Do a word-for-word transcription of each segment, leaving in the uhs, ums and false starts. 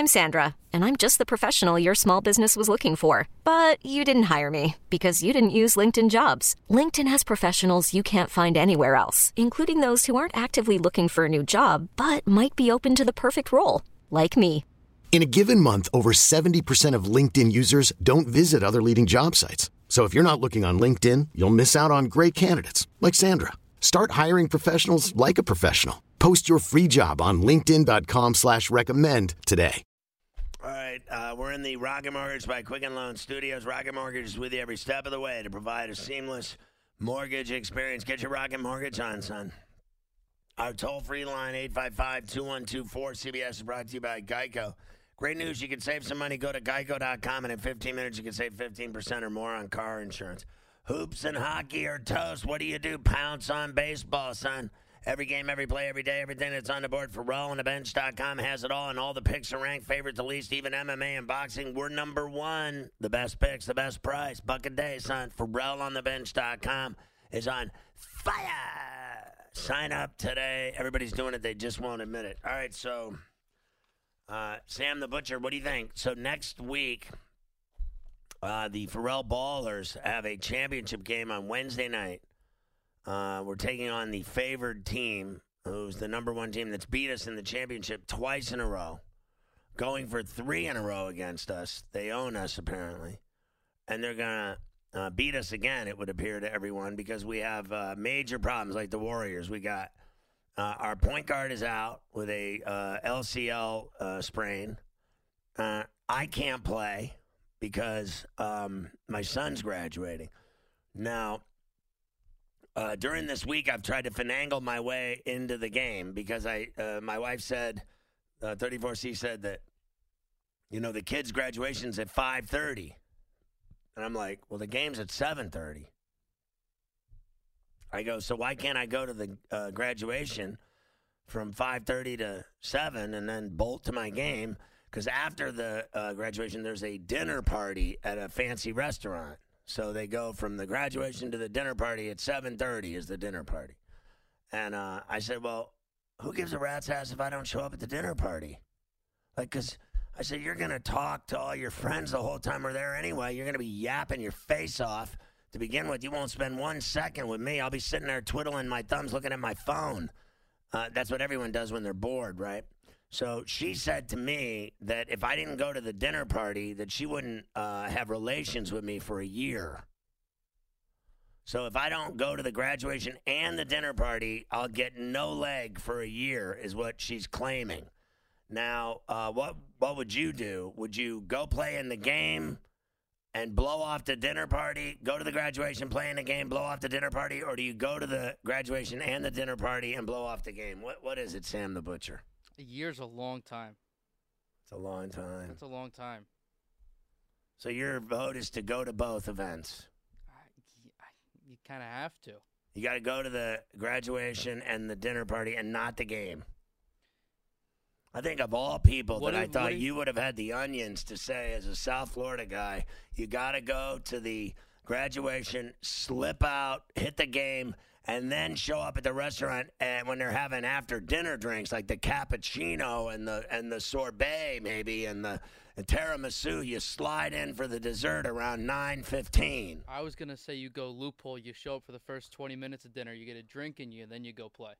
I'm Sandra, and I'm just the professional your small business was looking for. But you didn't hire me because you didn't use LinkedIn Jobs. LinkedIn has professionals you can't find anywhere else, including those who aren't actively looking for a new job, but might be open to the perfect role, like me. In a given month, over seventy percent of LinkedIn users don't visit other leading job sites. So if you're not looking on LinkedIn, you'll miss out on great candidates like Sandra. Start hiring professionals like a professional. Post your free job on linkedin dot com slash recommend today. All right, uh, we're in the Rocket Mortgage by Quicken Loan Studios. Rocket Mortgage is with you every step of the way to provide a seamless mortgage experience. Get your Rocket Mortgage on, son. Our toll-free line, eight five five, two one two, four C B S, is brought to you by Geico. Great news, you can save some money. Go to geico dot com, and in fifteen minutes, you can save fifteen percent or more on car insurance. Hoops and hockey are toast. What do you do? Pounce on baseball, son. Every game, every play, every day, everything that's on the board. Ferrall on the bench dot com has it all, and all the picks are ranked favorite to least, even M M A and boxing. We're number one. The best picks, the best price. Buck a day, son. Ferrall on the bench dot com is on fire. Sign up today. Everybody's doing it. They just won't admit it. All right, so uh, Sam the Butcher, what do you think? So next week, uh, the Ferrall Ballers have a championship game on Wednesday night. Uh, we're taking on the favored team, who's the number one team that's beat us in the championship twice in a row, going for three in a row against us. They own us, apparently. And they're going to uh, beat us again, it would appear to everyone, because we have uh, major problems like the Warriors. We got uh, our point guard is out with a uh, L C L uh, sprain. Uh, I can't play because um, my son's graduating. Now, Uh, during this week, I've tried to finagle my way into the game because I, uh, my wife said, uh, thirty-four C said that, you know, the kid's graduation's at five thirty. And I'm like, well, the game's at seven thirty. I go, so why can't I go to the uh, graduation from five thirty to seven and then bolt to my game? Because after the uh, graduation, there's a dinner party at a fancy restaurant. So they go from the graduation to the dinner party at seven thirty is the dinner party. And uh, I said, well, who gives a rat's ass if I don't show up at the dinner party? Like, because I said, you're going to talk to all your friends the whole time we're there anyway. You're going to be yapping your face off to begin with. You won't spend one second with me. I'll be sitting there twiddling my thumbs looking at my phone. Uh, that's what everyone does when they're bored, right? So she said to me that if I didn't go to the dinner party, that she wouldn't uh, have relations with me for a year. So if I don't go to the graduation and the dinner party, I'll get no leg for a year, is what she's claiming. Now, uh, what what would you do? Would you go play in the game and blow off the dinner party, go to the graduation, play in the game, blow off the dinner party, or do you go to the graduation and the dinner party and blow off the game? What What is it, Sam the Butcher? A year's a long time. It's a long time. It's a long time. So your vote is to go to both events. I, I, you kind of have to. You got to go to the graduation and the dinner party and not the game. I think of all people What that if- I thought what if- you would have had the onions to say as a South Florida guy, you got to go to the graduation, slip out, hit the game, and then show up at the restaurant and when they're having after dinner drinks like the cappuccino and the and the sorbet maybe and the and tiramisu, you slide in for the dessert around nine fifteen. I was going to say you go loophole. You show up for the first twenty minutes of dinner. You get a drink in you, and then you go play.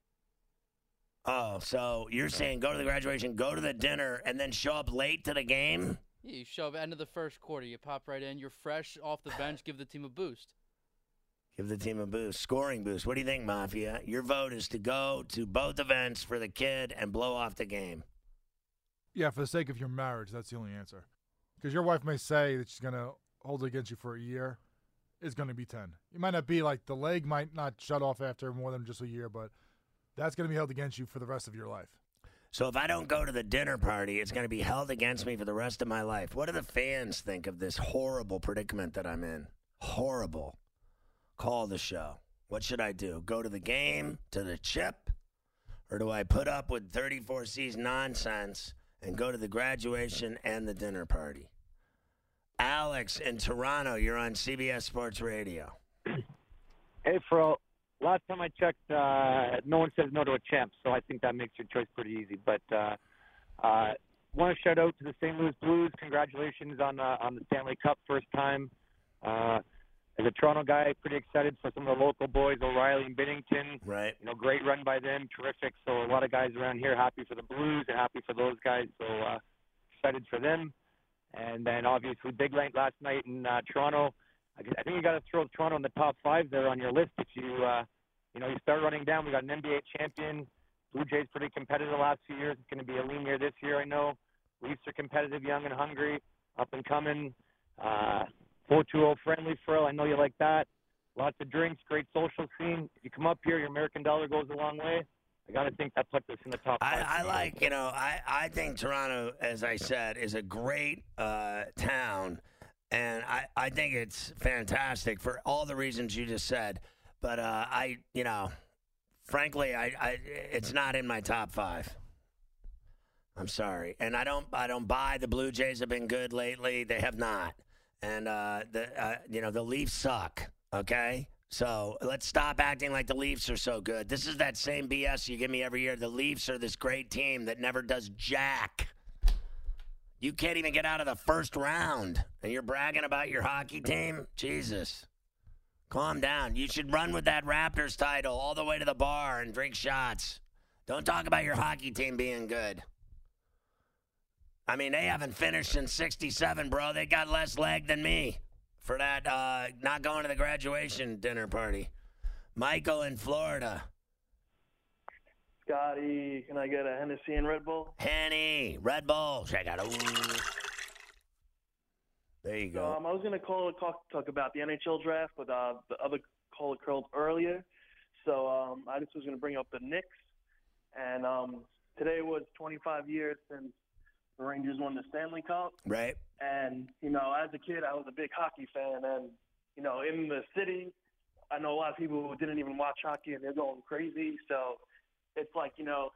Oh, so you're saying go to the graduation, go to the dinner, and then show up late to the game? Yeah, you show up end of the first quarter. You pop right in. You're fresh off the bench. Give the team a boost. Give the team a boost, scoring boost. What do you think, Mafia? Your vote is to go to both events for the kid and blow off the game. Yeah, for the sake of your marriage, that's the only answer. Because your wife may say that she's going to hold it against you for a year. It's going to be ten. You might not be like, the leg might not shut off after more than just a year, but that's going to be held against you for the rest of your life. So if I don't go to the dinner party, it's going to be held against me for the rest of my life. What do the fans think of this horrible predicament that I'm in? Horrible. Call the show. What should I do? Go to the game, to the chip, or do I put up with thirty-four C's nonsense and go to the graduation and the dinner party? Alex in Toronto, you're on C B S Sports Radio. Hey, Fro. Last time I checked, uh, no one says no to a champ, so I think that makes your choice pretty easy. But uh, uh, want to shout out to the Saint Louis Blues. Congratulations on uh, on the Stanley Cup, first time. Uh, as a Toronto guy, pretty excited for some of the local boys, O'Reilly and Binnington. Right. You know, great run by them, terrific. So a lot of guys around here happy for the Blues and happy for those guys. So uh, excited for them. And then obviously big night last night in uh, Toronto. I think you got to throw Toronto in the top five there on your list. If you, uh, you know, you start running down, we got an N B A champion. Blue Jays pretty competitive the last few years. It's going to be a lean year this year, I know. Leafs are competitive, young and hungry, up and coming. Uh, four two oh friendly, Frill. I know you like that. Lots of drinks, great social scene. If you come up here, your American dollar goes a long way. I got to think that puts us in the top five. I, I like, you know, I, I think Toronto, as I said, is a great uh, town. And I, I think it's fantastic for all the reasons you just said. But uh, I, you know, frankly, I, I, it's not in my top five. I'm sorry, and I don't, I don't buy the Blue Jays have been good lately. They have not, and uh, the, uh, you know, the Leafs suck. Okay, so let's stop acting like the Leafs are so good. This is that same B S you give me every year. The Leafs are this great team that never does jack. You can't even get out of the first round, and you're bragging about your hockey team? Jesus. Calm down. You should run with that Raptors title all the way to the bar and drink shots. Don't talk about your hockey team being good. I mean, they haven't finished since sixty-seven, bro. They got less leg than me for that uh, not going to the graduation dinner party. Michael in Florida. Scotty, can I get a Hennessy and Red Bull? Henny, Red Bull. Check out. Ooh. There you go. Um, I was going to call talk, talk about the N H L draft, but uh, the other call occurred earlier. So um, I just was going to bring up the Knicks. And um, today was twenty-five years since the Rangers won the Stanley Cup. Right. And, you know, as a kid, I was a big hockey fan. And, you know, in the city, I know a lot of people who didn't even watch hockey, and they're going crazy. So it's like, you know,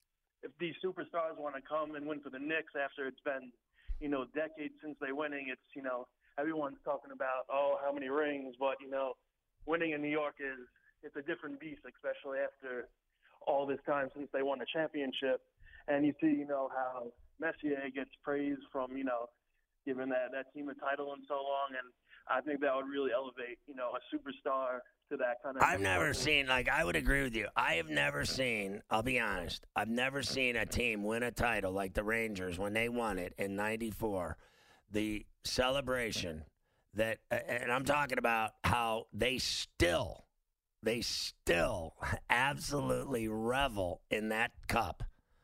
if these superstars want to come and win for the Knicks after it's been, you know, decades since they winning, it's, you know, everyone's talking about, oh, how many rings. But, you know, winning in New York is, it's a different beast, especially after all this time since they won the championship. And you see, you know, how Messier gets praised from, you know, giving that, that team a title in so long. And I think that would really elevate, you know, a superstar to that kind of. I've never seen, like, I would agree with you. I have never seen, I'll be honest, I've never seen a team win a title like the Rangers when they won it in ninety-four. The celebration that, and I'm talking about how they still, they still absolutely revel in that cup.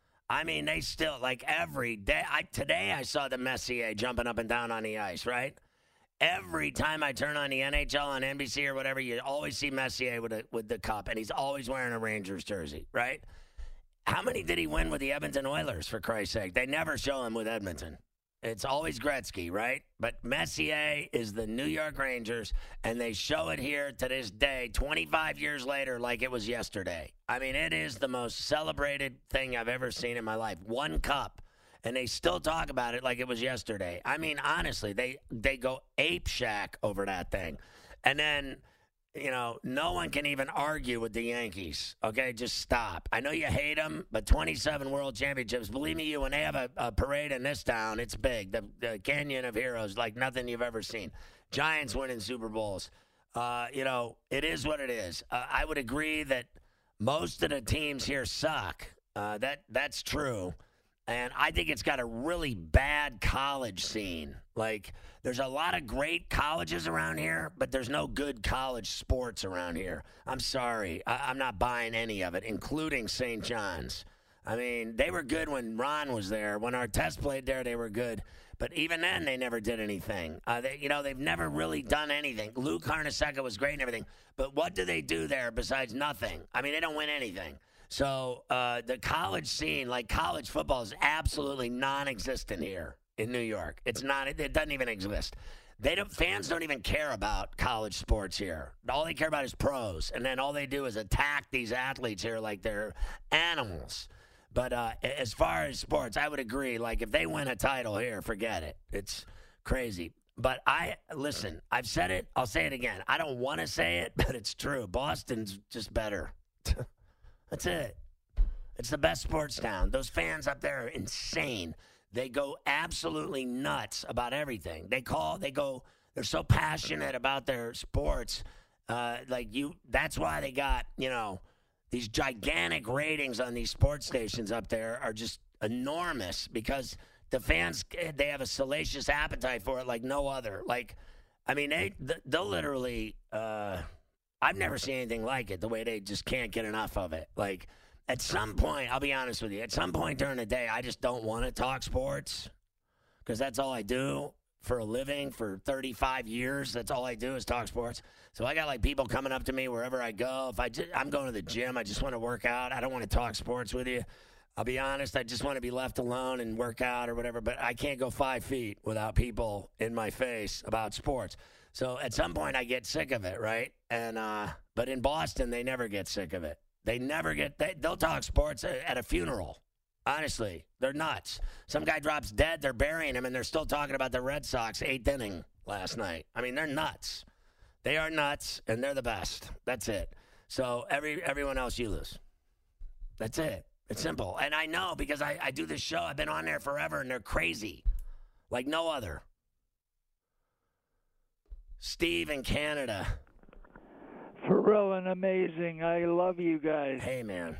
I mean, they still, like, every day. I, today I saw the Messier jumping up and down on the ice, right? Every time I turn on the N H L on N B C or whatever, you always see Messier with a, with the cup, and he's always wearing a Rangers jersey, right? How many did he win with the Edmonton Oilers, for Christ's sake? They never show him with Edmonton. It's always Gretzky, right? But Messier is the New York Rangers, and they show it here to this day, twenty-five years later, like it was yesterday. I mean, it is the most celebrated thing I've ever seen in my life. One cup. And they still talk about it like it was yesterday. I mean, honestly, they, they go ape shack over that thing. And then, you know, no one can even argue with the Yankees. Okay, just stop. I know you hate them, but twenty-seven World Championships, believe me, you, when they have a, a parade in this town, it's big. The, the Canyon of Heroes, like nothing you've ever seen. Giants winning Super Bowls. Uh, you know, it is what it is. Uh, I would agree that most of the teams here suck. Uh, that that's true. And I think it's got a really bad college scene. Like, there's a lot of great colleges around here, but there's no good college sports around here. I'm sorry. I- I'm not buying any of it, including Saint John's. I mean, they were good when Ron was there. When Artest played there, they were good. But even then, they never did anything. Uh, they, you know, they've never really done anything. Lou Carnesecca was great and everything. But what do they do there besides nothing? I mean, they don't win anything. So uh, the college scene, like college football, is absolutely non-existent here in New York. It's not. It, it doesn't even exist. They don't. Fans don't even care about college sports here. All they care about is pros, and then all they do is attack these athletes here like they're animals. But uh, as far as sports, I would agree. Like if they win a title here, forget it. It's crazy. But I listen. I've said it. I'll say it again. I don't want to say it, but it's true. Boston's just better. That's it. It's the best sports town. Those fans up there are insane. They go absolutely nuts about everything. They call, they go, they're so passionate about their sports. Uh, like you, that's why they got, you know, these gigantic ratings on these sports stations up there are just enormous because the fans, they have a salacious appetite for it like no other. Like, I mean, they, they'll literally, uh, I've never seen anything like it, the way they just can't get enough of it. Like, at some point, I'll be honest with you, at some point during the day, I just don't want to talk sports because that's all I do for a living for thirty-five years. That's all I do is talk sports. So I got, like, people coming up to me wherever I go. If I just, I'm going to the gym, I just want to work out. I don't want to talk sports with you. I'll be honest, I just want to be left alone and work out or whatever, but I can't go five feet without people in my face about sports. So at some point I get sick of it, right? And uh, but in Boston, they never get sick of it. They never get, they, they'll talk sports at a funeral. Honestly, they're nuts. Some guy drops dead, they're burying him, and they're still talking about the Red Sox eighth inning last night. I mean, they're nuts. They are nuts, and they're the best. That's it. So every everyone else, you lose. That's it. It's simple. And I know because I, I do this show. I've been on there forever, and they're crazy like no other. Steve in Canada. Ferrell and amazing. I love you guys. Hey, man.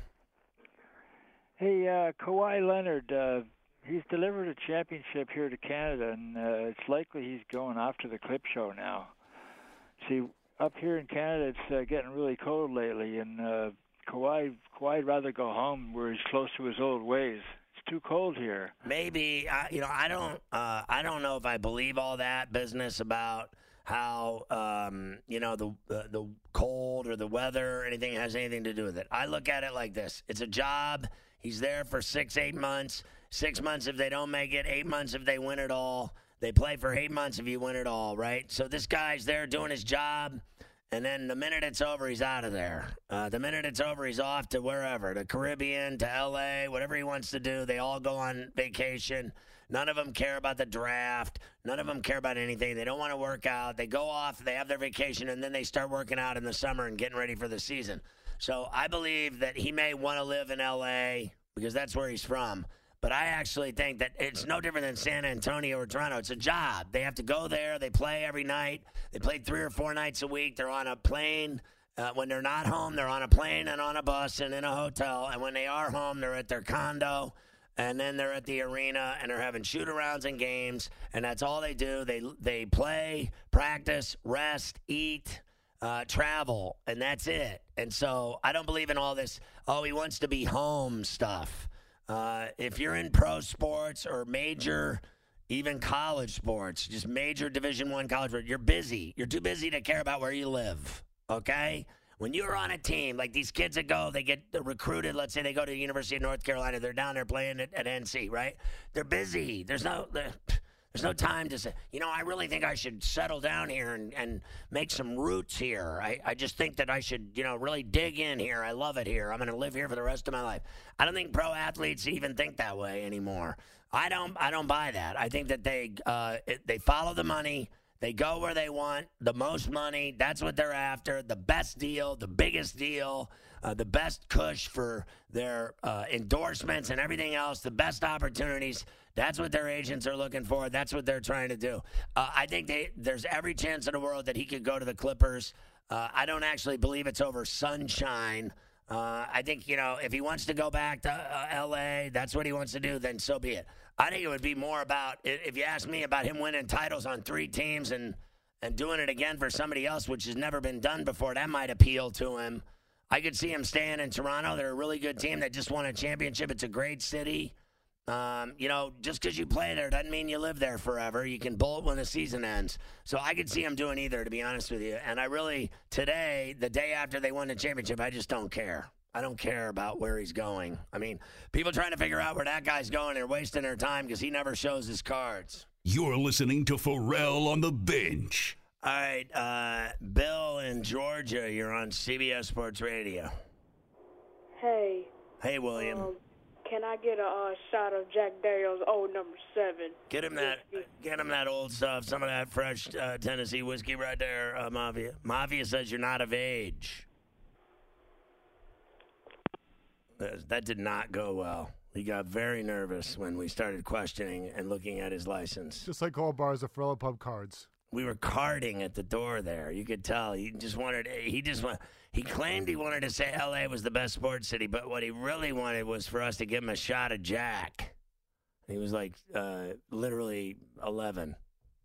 Hey, uh, Kawhi Leonard, uh, he's delivered a championship here to Canada, and uh, it's likely he's going off to the Clip Show now. See, up here in Canada, it's uh, getting really cold lately, and uh, Kawhi, Kawhi'd rather go home where he's close to his old ways. It's too cold here. Maybe, uh, you know, I don't, uh, I don't know if I believe all that business about how, um, you know, the, the the cold or the weather or anything has anything to do with it. I look at it like this. It's a job. He's there for six, eight months. Six months if they don't make it. Eight months if they win it all. They play for eight months if you win it all, right? So this guy's there doing his job, and then the minute it's over, he's out of there. Uh, the minute it's over, he's off to wherever, the Caribbean, to L A, whatever he wants to do. They all go on vacation. None of them care about the draft. None of them care about anything. They don't want to work out. They go off, they have their vacation, and then they start working out in the summer and getting ready for the season. So I believe that he may want to live in L A because that's where he's from. But I actually think that it's no different than San Antonio or Toronto. It's a job. They have to go there. They play every night. They play three or four nights a week. They're on a plane. Uh, when they're not home, they're on a plane and on a bus and in a hotel. And when they are home, they're at their condo. And then they're at the arena, and they're having shoot-arounds and games, and that's all they do. They they play, practice, rest, eat, uh, travel, and that's it. And so I don't believe in all this, oh, he wants to be home stuff. Uh, if you're in pro sports or major, even college sports, just major Division One college sports, you're busy. You're too busy to care about where you live, okay? When you're on a team, like these kids that go, they get recruited, let's say they go to the University of North Carolina, they're down there playing at, at N C, right? They're busy. There's no there's no time to say, you know, I really think I should settle down here and, and make some roots here. I, I just think that I should, you know, really dig in here. I love it here. I'm going to live here for the rest of my life. I don't think pro athletes even think that way anymore. I don't I don't buy that. I think that they uh, it, they follow the money. They go where they want, the most money. That's what they're after, the best deal, the biggest deal, uh, the best cush for their uh, endorsements and everything else, the best opportunities. That's what their agents are looking for. That's what they're trying to do. Uh, I think they, there's every chance in the world that he could go to the Clippers. Uh, I don't actually believe it's over sunshine. Uh, I think, you know, if he wants to go back to uh, L A, that's what he wants to do, then so be it. I think it would be more about, if you ask me, about him winning titles on three teams and, and doing it again for somebody else, which has never been done before. That might appeal to him. I could see him staying in Toronto. They're a really good team that just won a championship. It's a great city. Um, you know, just because you play there doesn't mean you live there forever. You can bolt when the season ends. So I could see him doing either, to be honest with you. And I really, today, the day after they won the championship, I just don't care. I don't care about where he's going. I mean, people trying to figure out where that guy's going are wasting their time because he never shows his cards. You're listening to Ferrall on the Bench. All right, uh, Bill in Georgia, you're on C B S Sports Radio. Hey. Hey, William. Um, can I get a uh, shot of Jack Daniel's old number seven? Get him that. Get him that old stuff. Some of that fresh uh, Tennessee whiskey right there, uh, Mafia. Mafia says you're not of age. That did not go well. He got very nervous when we started questioning and looking at his license. Just like all bars of Ferrella Pub cards. We were carding at the door there. You could tell. He just wanted, he just want, he claimed he wanted to say L A was the best sports city, but what he really wanted was for us to give him a shot of Jack. He was like uh, literally eleven.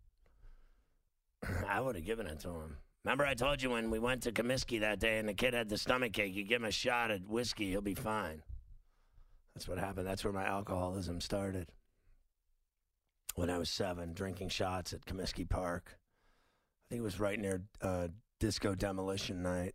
I would have given it to him. Remember I told you when we went to Comiskey that day and the kid had the stomach ache, you give him a shot of whiskey, he'll be fine. That's what happened. That's where my alcoholism started. When I was seven, drinking shots at Comiskey Park. I think it was right near uh, Disco Demolition Night.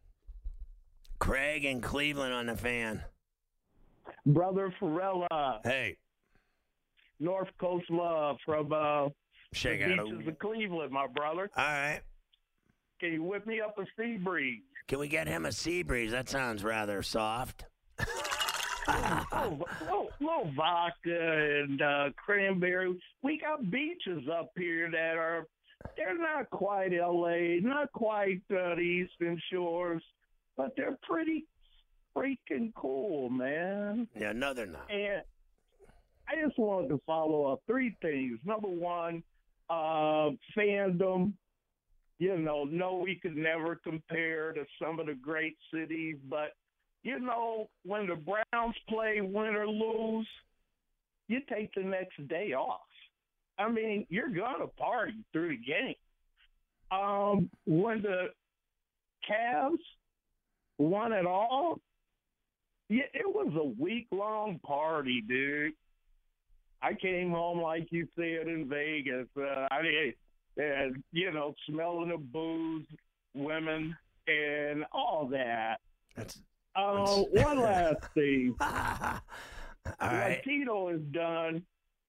Craig in Cleveland on the fan. Brother Ferrella. Hey. North Coast Love from uh, Shake the out beaches a... of Cleveland, my brother. All right. Can you whip me up a sea breeze? Can we get him a sea breeze? That sounds rather soft. oh, little, little vodka and uh, cranberry. We got beaches up here that are, they're not quite L A, not quite uh, the Eastern Shores, but they're pretty freaking cool, man. Yeah, no, they're not. And I just wanted to follow up three things. Number one, uh, fandom. You know, no, we could never compare to some of the great cities, but you know, when the Browns play, win or lose, you take the next day off. I mean, you're going to party through the game. Um, when the Cavs won it all, yeah, it was a week-long party, dude. I came home, like you said, in Vegas. Uh, I mean, and, you know, smelling of booze, women, and all that. That's... Uh, one last thing. All right. What Tito has done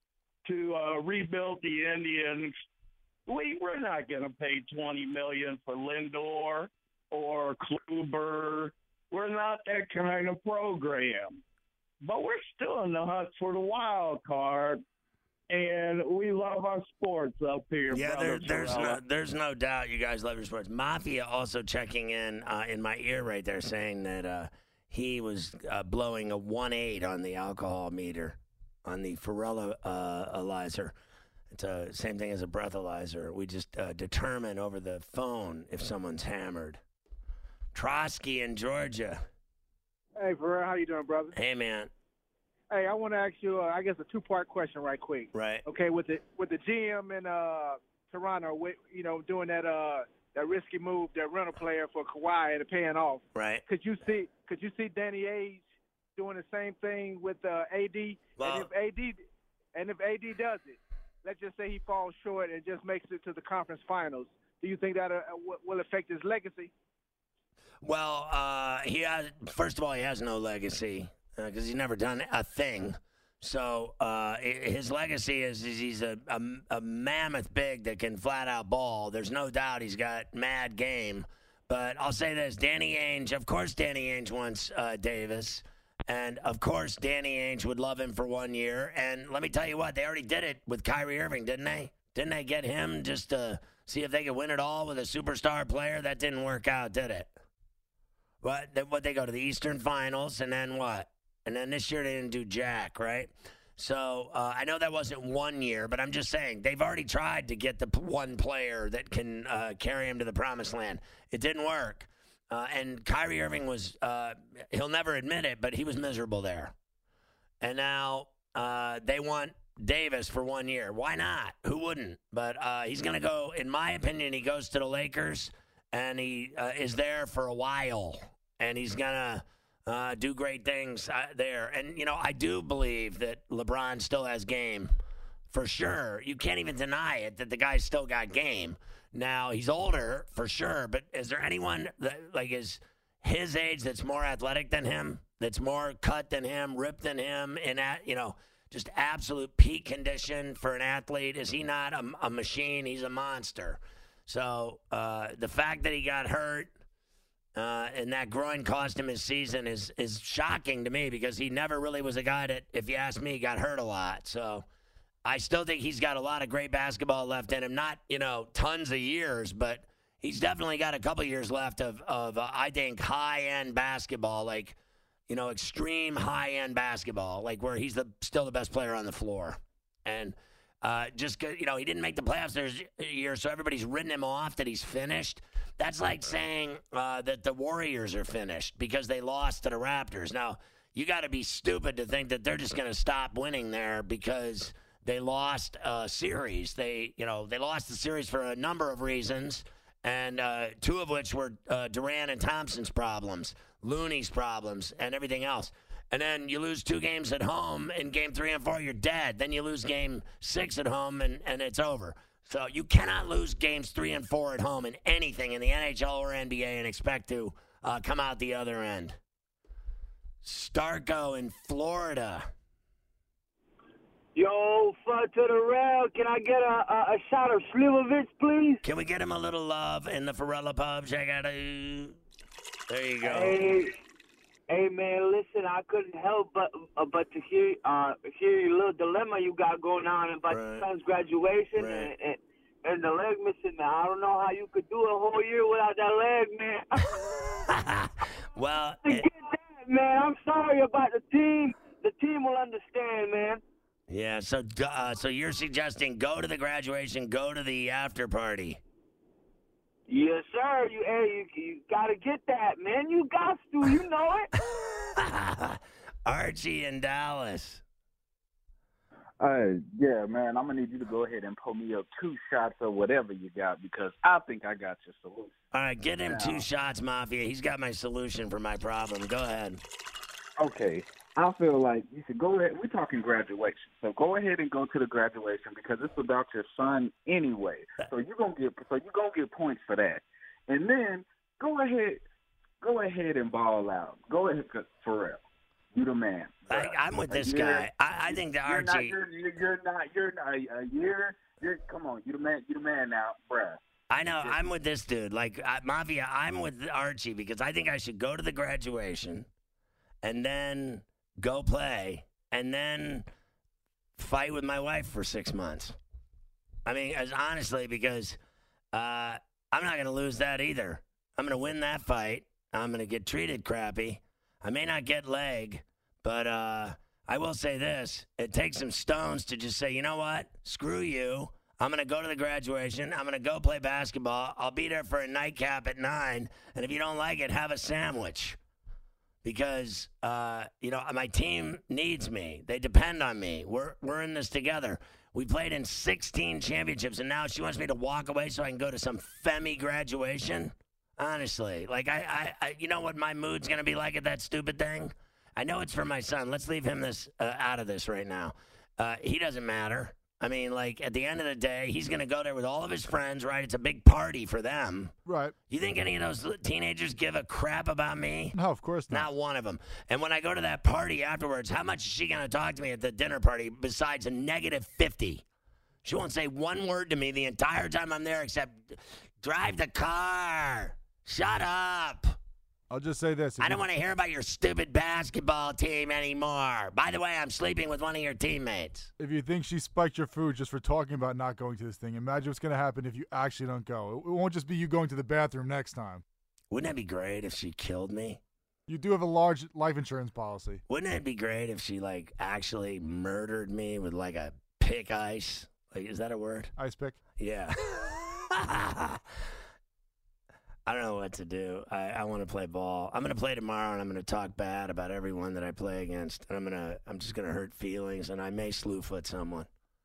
to uh, rebuild the Indians, we, we're not going to pay twenty million dollars for Lindor or Kluber. We're not that kind of program. But we're still in the hunt for the wild card, and we love our sports up here. Yeah, brother there, there's Ferrella. no there's no doubt you guys love your sports. Mafia also checking in uh, in my ear right there, saying that uh, he was uh, blowing a one eight on the alcohol meter on the Ferrella uh, Elizer. It's the same thing as a breathalyzer. We just uh, determine over the phone if someone's hammered. Trotsky in Georgia. Hey, Ferrell, how you doing, brother? Hey, man. Hey, I want to ask you, uh, I guess, a two-part question right quick. Right. Okay, with the with the G M in uh, Toronto, with, you know, doing that uh, that risky move, that rental player for Kawhi and paying off. Right. Could you see Could you see Danny Ainge doing the same thing with uh, A D? Well, and if A D and if A D does it, let's just say he falls short and just makes it to the conference finals. Do you think that uh, will affect his legacy? Well, uh, he has. First of all, he has no legacy because uh, he's never done a thing. So uh, his legacy is, is he's a, a, a mammoth big that can flat out ball. There's no doubt he's got mad game. But I'll say this: Danny Ainge, of course, Danny Ainge wants uh, Davis, and of course, Danny Ainge would love him for one year. And let me tell you what, they already did it with Kyrie Irving, didn't they? Didn't they get him just to see if they could win it all with a superstar player? That didn't work out, did it? What, what they go to the Eastern Finals, and then what? And then this year they didn't do jack, right? So uh, I know that wasn't one year, but I'm just saying they've already tried to get the p- one player that can uh, carry him to the promised land. It didn't work. Uh, and Kyrie Irving was, uh, he'll never admit it, but he was miserable there. And now uh, they want Davis for one year. Why not? Who wouldn't? But uh, he's going to go, in my opinion, he goes to the Lakers. And he uh, is there for a while, and he's going to uh, do great things uh, there. And, you know, I do believe that LeBron still has game, for sure. You can't even deny it that the guy's still got game. Now, he's older, for sure, but is there anyone that, like, is his age that's more athletic than him, that's more cut than him, ripped than him, in, at, you know, just absolute peak condition for an athlete? Is he not a, a machine? He's a monster. So uh, the fact that he got hurt uh, and that groin cost him his season is is shocking to me because he never really was a guy that, if you ask me, got hurt a lot. So I still think he's got a lot of great basketball left in him. Not, you know, tons of years, but he's definitely got a couple years left of, of uh, I think, high-end basketball. Like, you know, extreme high-end basketball, like where he's the still the best player on the floor. And uh, just, you know, he didn't make the playoffs this year, so everybody's written him off that he's finished. That's like saying uh, that the Warriors are finished because they lost to the Raptors. Now, you got to be stupid to think that they're just going to stop winning there because they lost a series. They, you know, they lost the series for a number of reasons, and uh, two of which were uh, Durant and Thompson's problems, Looney's problems, and everything else. And then you lose two games at home. In game three and four, you're dead. Then you lose game six at home, and, and it's over. So you cannot lose games three and four at home in anything in the N H L or N B A and expect to uh, come out the other end. Starco in Florida. Yo, fuck to the rail. Can I get a, a, a shot of Slivovitz, please? Can we get him a little love in the Farella pub? Check out a... There you go. Hey, hey, man, listen, I couldn't help but uh, but to hear uh hear your little dilemma you got going on about right. your son's graduation right. and, and and the leg missing. Man, I don't know how you could do a whole year without that leg, man. well, to it, get that, man, I'm sorry about the team. The team will understand, man. Yeah, so uh, so you're suggesting go to the graduation, go to the after party. Yes, sir. You, hey, you, you got to get that, man. You got to. You know it. Archie in Dallas. Uh, yeah, man, I'm going to need you to go ahead and pull me up two shots of whatever you got because I think I got your solution. All right, get him now, two shots, Mafia. He's got my solution for my problem. Go ahead. Okay. I feel like you should go ahead. We're talking graduation, so go ahead and go to the graduation because it's about your son anyway. So you're gonna get so you're gonna get points for that, and then go ahead, go ahead and ball out. Go ahead, for real. You the man. I, I'm with this guy. I, I think the you're Archie. Not, you're, you're not. You're not. A year. You're. Come on. You the man. You the man now, bruh. I know. I'm with this dude. Like uh, Mafia. I'm with Archie because I think I should go to the graduation, and then go play, and then fight with my wife for six months. I mean, as honestly, because uh, I'm not going to lose that either. I'm going to win that fight. I'm going to get treated crappy. I may not get leg, but uh, I will say this. It takes some stones to just say, you know what? Screw you. I'm going to go to the graduation. I'm going to go play basketball. I'll be there for a nightcap at nine, and if you don't like it, have a sandwich. Because, uh, you know, my team needs me. They depend on me. We're we're in this together. We played in sixteen championships, and now she wants me to walk away so I can go to some Femi graduation? Honestly. Like, I, I, I you know what my mood's going to be like at that stupid thing? I know it's for my son. Let's leave him this uh, out of this right now. Uh, he doesn't matter. I mean, like, at the end of the day, he's going to go there with all of his friends, right? It's a big party for them. Right. You think any of those teenagers give a crap about me? No, of course not. Not one of them. And when I go to that party afterwards, how much is she going to talk to me at the dinner party besides a negative fifty? She won't say one word to me the entire time I'm there except, drive the car. Shut up. I'll just say this. I don't want to hear about your stupid basketball team anymore. By the way, I'm sleeping with one of your teammates. If you think she spiked your food just for talking about not going to this thing, imagine what's going to happen if you actually don't go. It won't just be you going to the bathroom next time. Wouldn't that be great if she killed me? You do have a large life insurance policy. Wouldn't it be great if she, like, actually murdered me with, like, a pick ice? Like, is that a word? Ice pick? Yeah. I don't know what to do. I, I want to play ball. I'm going to play tomorrow, and I'm going to talk bad about everyone that I play against. And I'm going to, I'm just going to hurt feelings, and I may slew foot someone.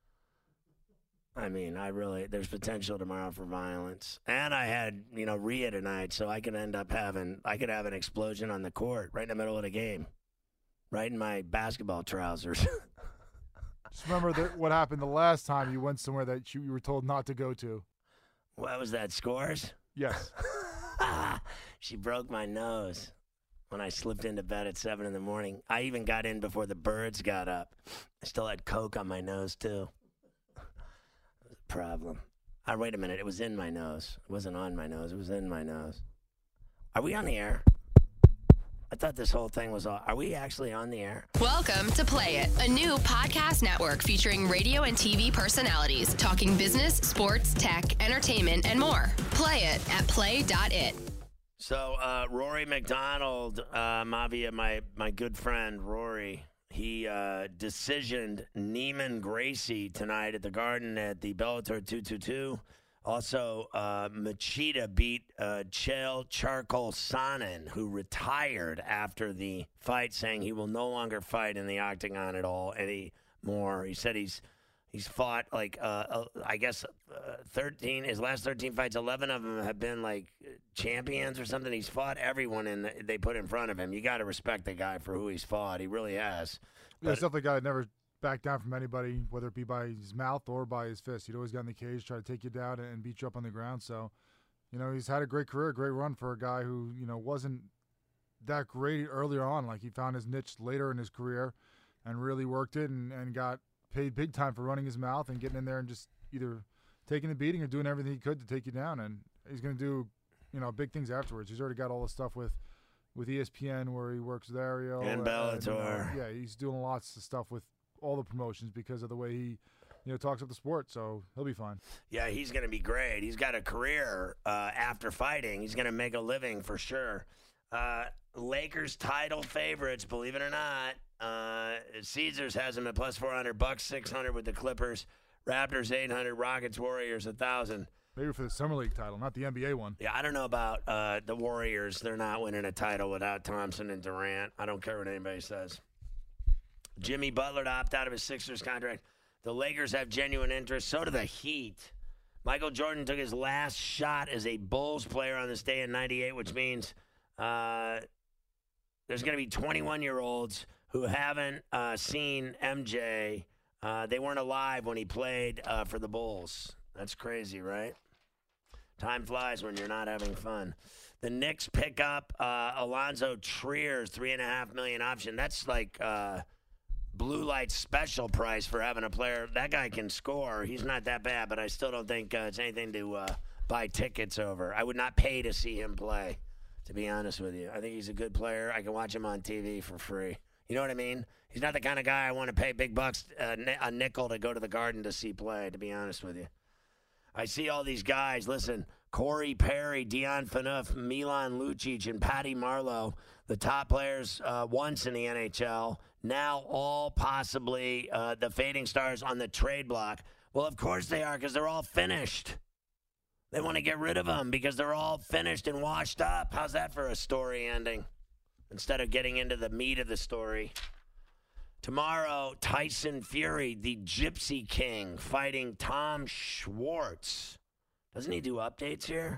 I mean, I really, there's potential tomorrow for violence. And I had, you know, Rhea tonight, so I could end up having, I could have an explosion on the court right in the middle of the game, right in my basketball trousers. Just remember that what happened the last time you went somewhere that you, you were told not to go to. What was that, Scores? Yes. She broke my nose when I slipped into bed at seven in the morning. I even got in before the birds got up. I still had Coke on my nose, too. It was a problem. Oh, wait a minute. It was in my nose. It wasn't on my nose. It was in my nose. Are we on the air? I thought this whole thing was all. Are we actually on the air? Welcome to Play It, a new podcast network featuring radio and T V personalities talking business, sports, tech, entertainment, and more. Play it at play dot it. So uh, Rory McDonald, uh, Mavia, my my good friend Rory, he uh, decisioned Neiman Gracie tonight at the Garden at the Bellator two twenty-two. Also, uh, Machida beat uh, Chael Charcoal Sonnen, who retired after the fight, saying he will no longer fight in the octagon at all anymore. He said he's he's fought like uh, uh, I guess uh, thirteen. His last thirteen fights, eleven of them have been like champions or something. He's fought everyone in the, they put in front of him. You got to respect the guy for who he's fought. He really has. Yeah, he's definitely a guy that never back down from anybody, whether it be by his mouth or by his fist. He'd always get in the cage, try to take you down and beat you up on the ground. So, you know, he's had a great career, a great run for a guy who, you know, wasn't that great earlier on. Like, he found his niche later in his career and really worked it and, and got paid big time for running his mouth and getting in there and just either taking the beating or doing everything he could to take you down. And he's going to do, you know, big things afterwards. He's already got all the stuff with, with E S P N where he works with Ariel. And Bellator. And, uh, yeah, he's doing lots of stuff with all the promotions because of the way he, you know, talks up the sport. So he'll be fine. Yeah, he's going to be great. He's got a career uh, after fighting. He's going to make a living for sure. Uh, Lakers title favorites, believe it or not. Uh, Caesars has him at plus four hundred, Bucks six hundred with the Clippers, Raptors eight hundred, Rockets, Warriors one thousand. Maybe for the Summer League title, not the N B A one. Yeah, I don't know about uh, the Warriors. They're not winning a title without Thompson and Durant. I don't care what anybody says. Jimmy Butler to opt out of his Sixers contract. The Lakers have genuine interest. So do the Heat. Michael Jordan took his last shot as a Bulls player on this day in ninety-eight, which means uh, there's going to be twenty-one-year-olds who haven't uh, seen M J. Uh, they weren't alive when he played uh, for the Bulls. That's crazy, right? Time flies when you're not having fun. The Knicks pick up uh, Alonzo Trier's three and a half million option. That's like uh, blue light special price for having a player. That guy can score. He's not that bad, but I still don't think uh, it's anything to uh, buy tickets over. I would not pay to see him play, to be honest with you. I think he's a good player. I can watch him on T V for free. You know what I mean? He's not the kind of guy I want to pay big bucks, uh, a nickel to go to the Garden to see play, to be honest with you. I see all these guys. Listen, Corey Perry, Dion Phaneuf, Milan Lucic, and Patty Marlowe, the top players uh, once in the N H L, now all possibly uh, the fading stars on the trade block. Well, of course they are, because they're all finished. They want to get rid of them because they're all finished and washed up. How's that for a story ending? Instead of getting into the meat of the story. Tomorrow, Tyson Fury, the Gypsy King, fighting Tom Schwartz. Doesn't he do updates here?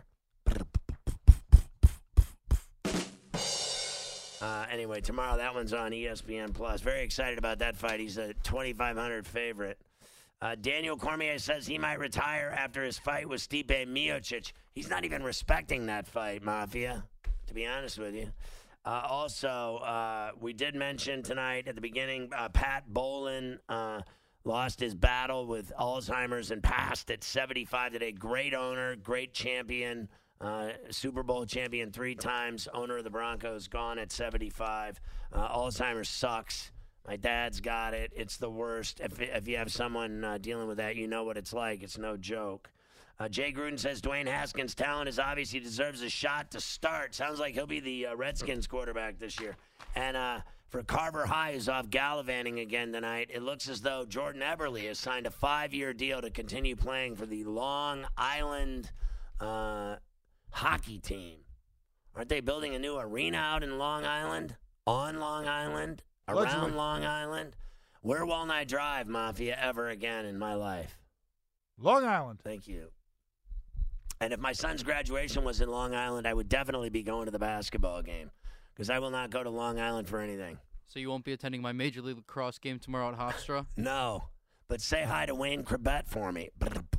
Uh, anyway, tomorrow that one's on E S P N Plus. Very excited about that fight. He's a twenty-five hundred favorite. Uh, Daniel Cormier says he might retire after his fight with Stipe Miocic. He's not even respecting that fight, Mafia, to be honest with you. Uh, also, uh, we did mention tonight at the beginning, uh, Pat Bolin uh, lost his battle with Alzheimer's and passed at seventy-five today. Great owner, great champion, uh, Super Bowl champion three times, owner of the Broncos, gone at seventy-five. Uh, Alzheimer's sucks. My dad's got it. It's the worst. If, if you have someone uh, dealing with that, you know what it's like. It's no joke. Uh, Jay Gruden says Dwayne Haskins' talent is obvious. He deserves a shot to start. Sounds like he'll be the uh, Redskins quarterback this year. And uh, for Carver High, who's off gallivanting again tonight, it looks as though Jordan Eberle has signed a five-year deal to continue playing for the Long Island uh, hockey team. Aren't they building a new arena out in Long Island? On Long Island? Around Allegedly. Long Island? Where won't I drive, Mafia, ever again in my life? Long Island. Thank you. And if my son's graduation was in Long Island, I would definitely be going to the basketball game because I will not go to Long Island for anything. So you won't be attending my Major League Lacrosse game tomorrow at Hofstra? No, but say hi to Wayne Corbett for me.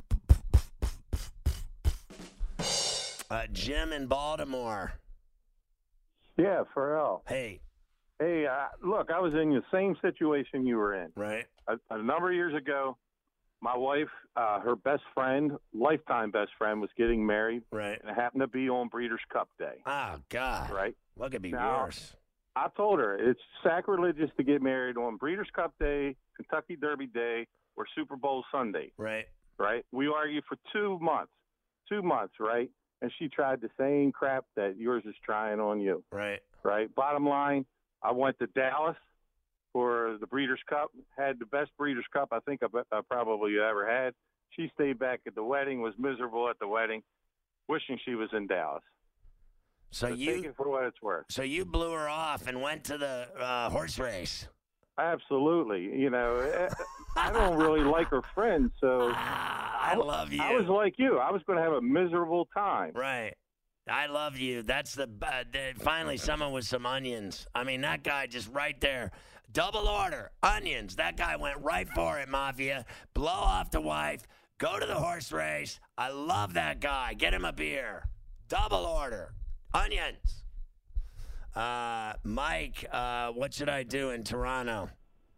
Uh, Jim in Baltimore. Yeah, Pharrell. Hey. Hey, uh, look, I was in the same situation you were in. Right. A, a number of years ago, my wife, uh, her best friend, lifetime best friend, was getting married. Right. And it happened to be on Breeders' Cup Day. Oh, God. Right. What could be now, worse? I told her it's sacrilegious to get married on Breeders' Cup Day, Kentucky Derby Day, or Super Bowl Sunday. Right. Right. We argued for two months. Two months, right? and she tried the same crap that yours is trying on you. Right. Right. Bottom line, I went to Dallas for the Breeders' Cup, had the best Breeders' Cup I think I, I probably ever had. She stayed back at the wedding, was miserable at the wedding, wishing she was in Dallas. So, so you take it for what it's worth. So you blew her off and went to the uh, horse race. Absolutely. You know, I don't really like her friends, so I love you. I was like you. I was going to have a miserable time. Right. I love you. That's the, uh, the finally someone with some onions. I mean, that guy just right there. Double order, onions. That guy went right for it, Mafia. Blow off the wife. Go to the horse race. I love that guy. Get him a beer. Double order. Onions. Uh, Mike, uh, what should I do in Toronto?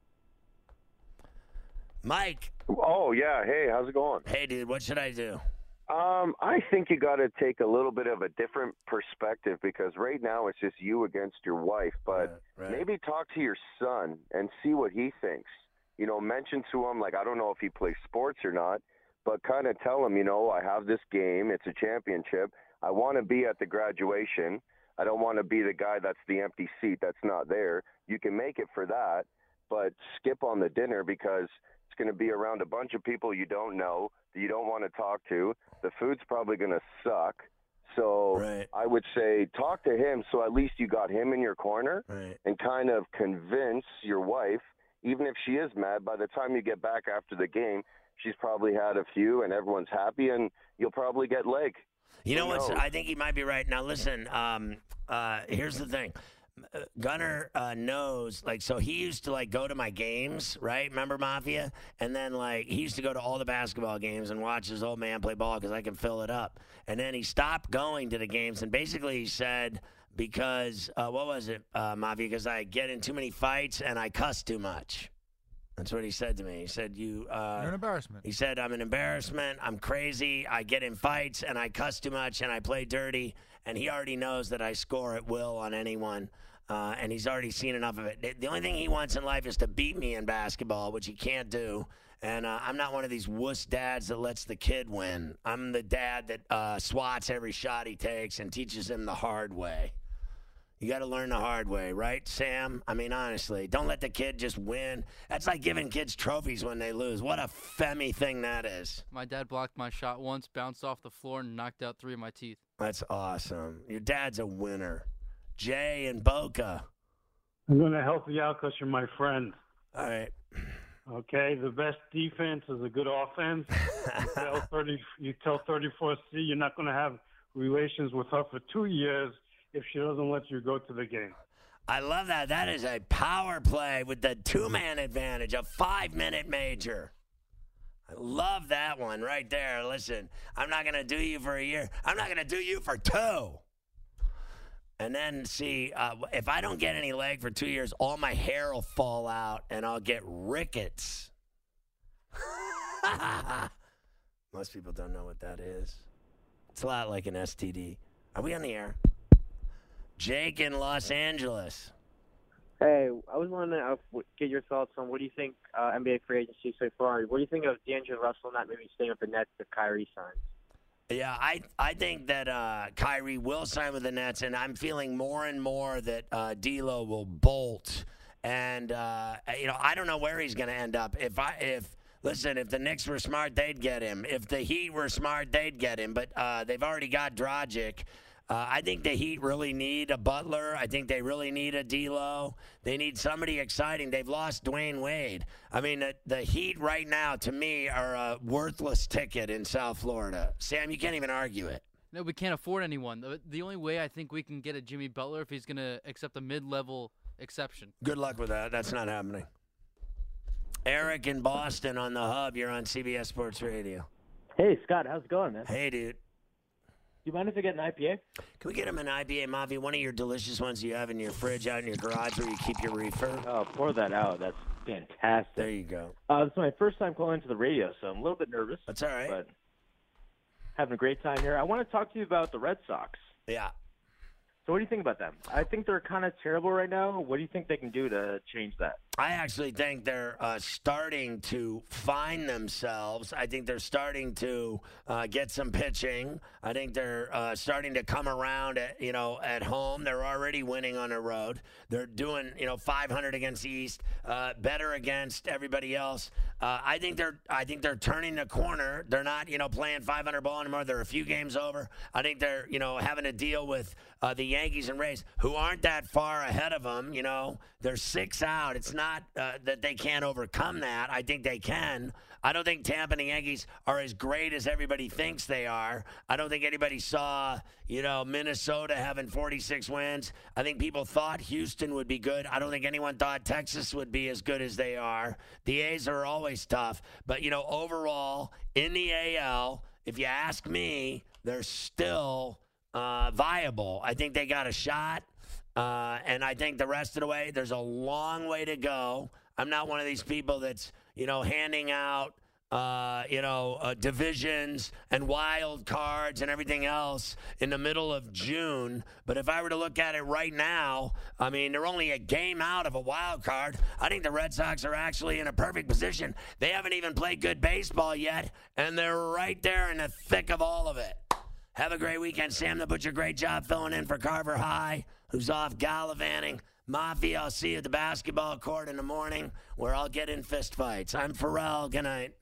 Mike. Oh, yeah. Hey, how's it going? Hey, dude, what should I do? Um, I think you got to take a little bit of a different perspective because right now it's just you against your wife. But right, right. maybe talk to your son and see what he thinks. You know, mention to him, like, I don't know if he plays sports or not, but kind of tell him, you know, I have this game. It's a championship. I want to be at the graduation. I don't want to be the guy that's the empty seat that's not there. You can make it for that, but skip on the dinner because it's going to be around a bunch of people you don't know, that you don't want to talk to. The food's probably going to suck. So right. I would say talk to him so at least you got him in your corner right. and kind of convince your wife, even if she is mad, by the time you get back after the game, she's probably had a few and everyone's happy and you'll probably get leg. You know Who what? knows? I think he might be right. Now, listen, um, uh, here's the thing. Uh, Gunner uh, knows, like, so he used to, like, go to my games, right? Remember Mafia? And then, like, he used to go to all the basketball games and watch his old man play ball because I can fill it up. And then he stopped going to the games, and basically he said, because, uh, what was it, uh, Mafia? Because I get in too many fights and I cuss too much. That's what he said to me. He said, "You, uh, You're an embarrassment." He said, "I'm an embarrassment. I'm crazy. I get in fights and I cuss too much and I play dirty." And he already knows that I score at will on anyone, uh, and he's already seen enough of it. The only thing he wants in life is to beat me in basketball, which he can't do. And uh, I'm not one of these wuss dads that lets the kid win. I'm the dad that uh, swats every shot he takes and teaches him the hard way. You got to learn the hard way, right, Sam? I mean, honestly, don't let the kid just win. That's like giving kids trophies when they lose. What a femmy thing that is. My dad blocked my shot once, bounced off the floor, and knocked out three of my teeth. That's awesome. Your dad's a winner. Jay and Boca. I'm going to help you out because you're my friend. All right. Okay, the best defense is a good offense. You tell, thirty, you tell thirty-four C you're not going to have relations with her for two years if she doesn't let you go to the game. I love that. That is a power play with the two-man advantage, a five-minute major. I love that one right there. Listen, I'm not going to do you for a year. I'm not going to do you for two. And then, see, uh, if I don't get any leg for two years, all my hair will fall out, and I'll get rickets. Most people don't know what that is. It's a lot like an S T D. Are we on the air? Jake in Los Angeles. Hey, I was wanting to uh, get your thoughts on what do you think uh, N B A free agency so far. What do you think of D'Angelo Russell not maybe staying with the Nets if Kyrie signs? Yeah, I I think that uh, Kyrie will sign with the Nets, and I'm feeling more and more that uh, D'Lo will bolt. And uh, you know, I don't know where he's going to end up. If I if listen, if the Knicks were smart, they'd get him. If the Heat were smart, they'd get him. But uh, they've already got Dragic. Uh, I think the Heat really need a Butler. I think they really need a D'Lo. They need somebody exciting. They've lost Dwayne Wade. I mean, the, the Heat right now, to me, are a worthless ticket in South Florida. Sam, you can't even argue it. No, we can't afford anyone. The, the only way I think we can get a Jimmy Butler if he's going to accept a mid-level exception. Good luck with that. That's not happening. Eric in Boston on the Hub. You're on C B S Sports Radio. Hey, Scott. How's it going, man? Hey, dude. Do you mind if I get an I P A? Can we get him an I P A, Mavi? One of your delicious ones you have in your fridge out in your garage where you keep your reefer? Oh, pour that out. That's fantastic. There you go. Uh, this is my first time calling into the radio, so I'm a little bit nervous. That's all right. But having a great time here. I want to talk to you about the Red Sox. Yeah. So what do you think about them? I think they're kind of terrible right now. What do you think they can do to change that? I actually think they're uh, starting to find themselves. I think they're starting to uh, get some pitching. I think they're uh, starting to come around at, you know, at home. They're already winning on the road. They're doing, you know, five hundred against the East, uh, better against everybody else. Uh, I think they're I think they're turning the corner. They're not, you know, playing five hundred ball anymore. They're a few games over. I think they're, you know, having to deal with uh, the Yankees and Rays, who aren't that far ahead of them. You know, they're six out. It's not uh, that they can't overcome that. I think they can. I don't think Tampa and the Yankees are as great as everybody thinks they are. I don't think anybody saw, you know, Minnesota having forty-six wins. I think people thought Houston would be good. I don't think anyone thought Texas would be as good as they are. The A's are always tough. But, you know, overall, in the A L, if you ask me, they're still uh, viable. I think they got a shot. Uh, and I think the rest of the way, there's a long way to go. I'm not one of these people that's, you know, handing out, uh, you know, uh, divisions and wild cards and everything else in the middle of June. But if I were to look at it right now, I mean, they're only a game out of a wild card. I think the Red Sox are actually in a perfect position. They haven't even played good baseball yet, and they're right there in the thick of all of it. Have a great weekend. Sam the Butcher, great job filling in for Carver High, who's off gallivanting. Mafia, I'll see you at the basketball court in the morning where I'll get in fist fights. I'm Pharrell. Good night.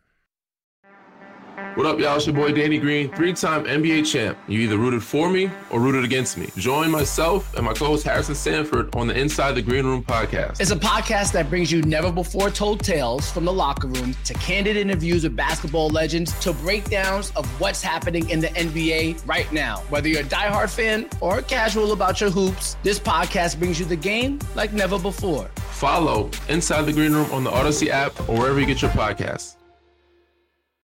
What up, y'all? It's your boy Danny Green, three-time N B A champ. You either rooted for me or rooted against me. Join myself and my co-host Harrison Sanford on the Inside the Green Room podcast. It's a podcast that brings you never-before-told tales from the locker room to candid interviews with basketball legends to breakdowns of what's happening in the N B A right now. Whether you're a diehard fan or casual about your hoops, this podcast brings you the game like never before. Follow Inside the Green Room on the Odyssey app or wherever you get your podcasts.